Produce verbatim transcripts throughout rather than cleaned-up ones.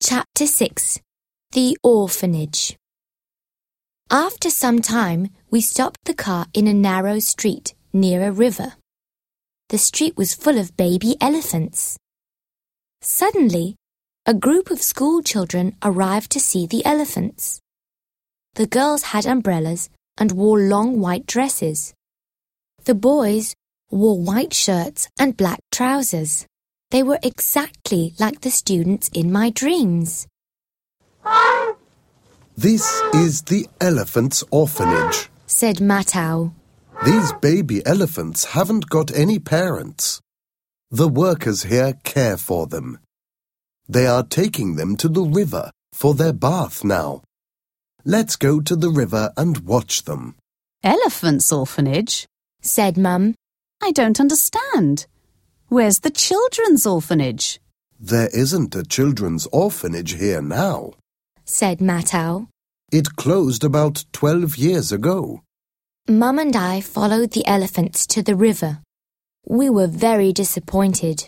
Chapter six. The Orphanage. After some time, we stopped the car in a narrow street near a river. The street was full of baby elephants. Suddenly, a group of school children arrived to see the elephants. The girls had umbrellas and wore long white dresses. The boys wore white shirts and black trousers. They were exactly like the students in my dreams. This is the elephants' orphanage, said Matau. These baby elephants haven't got any parents. The workers here care for them. They are taking them to the river for their bath now. Let's go to the river and watch them. Elephants' orphanage? said Mum. I don't understand. Where's the children's orphanage? There isn't a children's orphanage here now, said Matau. It closed about twelve years ago. Mum and I followed the elephants to the river. We were very disappointed.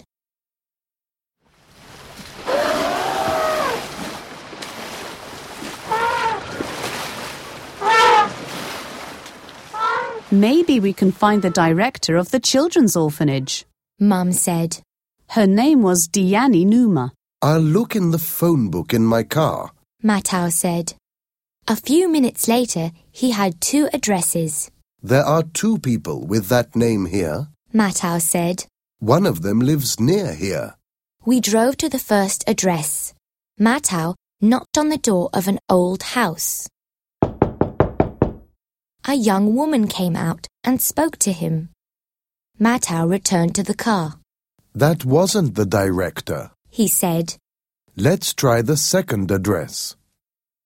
Maybe we can find the director of the children's orphanage, Mum said. Her name was Diani Numa. I'll look in the phone book in my car, Matau said. A few minutes later, he had two addresses. There are two people with that name here, Matau said. One of them lives near here. We drove to the first address. Matau knocked on the door of an old house. A young woman came out and spoke to him. Matau returned to the car. That wasn't the director, he said. Let's try the second address.